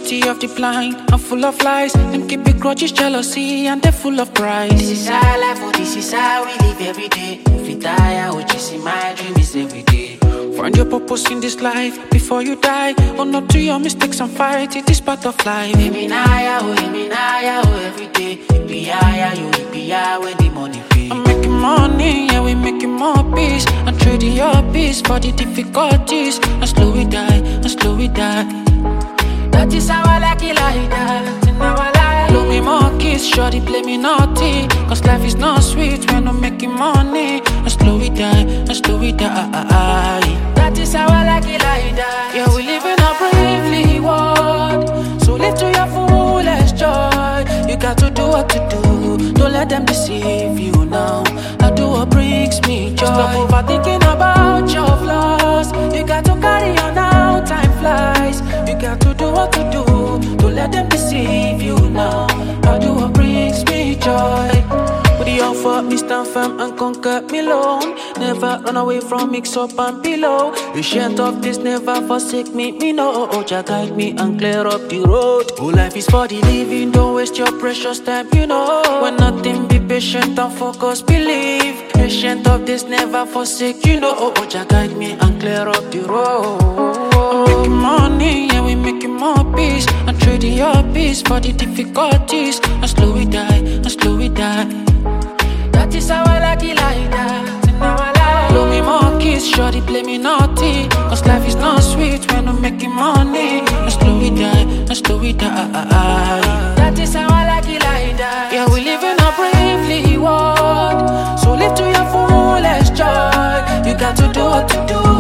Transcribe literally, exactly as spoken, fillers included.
city of the blind, I'm full of lies. Them keep it grudges, jealousy, and they're full of pride. This is our life, oh, this is how we live every day. If we die, oh, just in my dream is every day. Find your purpose in this life before you die. Own up to your mistakes and fight it, is part of life. Emi naya, oh, emi naya, oh, every day. Ipiya, you ipiya, when the money pay. I'm making money, yeah, we making more peace. I'm trading your peace for the difficulties. And slow it die, and slow it die. That is how I like it like that. In our life, blow me more kiss, shorty play me naughty. Cause life is not sweet when I'm making money. And slow it die, and slow it die. That is how I like it like that. Yeah, we live in a bravely world, so live to your fullest joy. You got to do what to do, don't let them deceive you now. I do what brings me joy. Stop overthinking about your flaws. You got to carry on now, time flies. You got to do what to do, don't let them deceive you now. I do what brings me joy. With the offer, me stand firm and conquer me alone. Never run away from mix up and below. Patient of this, never forsake me, me know. Oh, Jah guide me and clear up the road. Oh, life is for the living, don't waste your precious time, you know. When nothing, be patient and focus, believe. Patient of this, never forsake, you know. Oh, Jah guide me and clear up the road. I'm making money, yeah, we making more peace. I'm trading your peace for the difficulties. And slow it die, and slow it die. That is how I like it like that. In our life, blow me more kiss, shorty play me naughty. Cause life is not sweet when I'm making money. And slow it die, and slow it die. That is how I like it like that. Yeah, we live in a bravely world, so live to your fullest joy. You got to do what to do,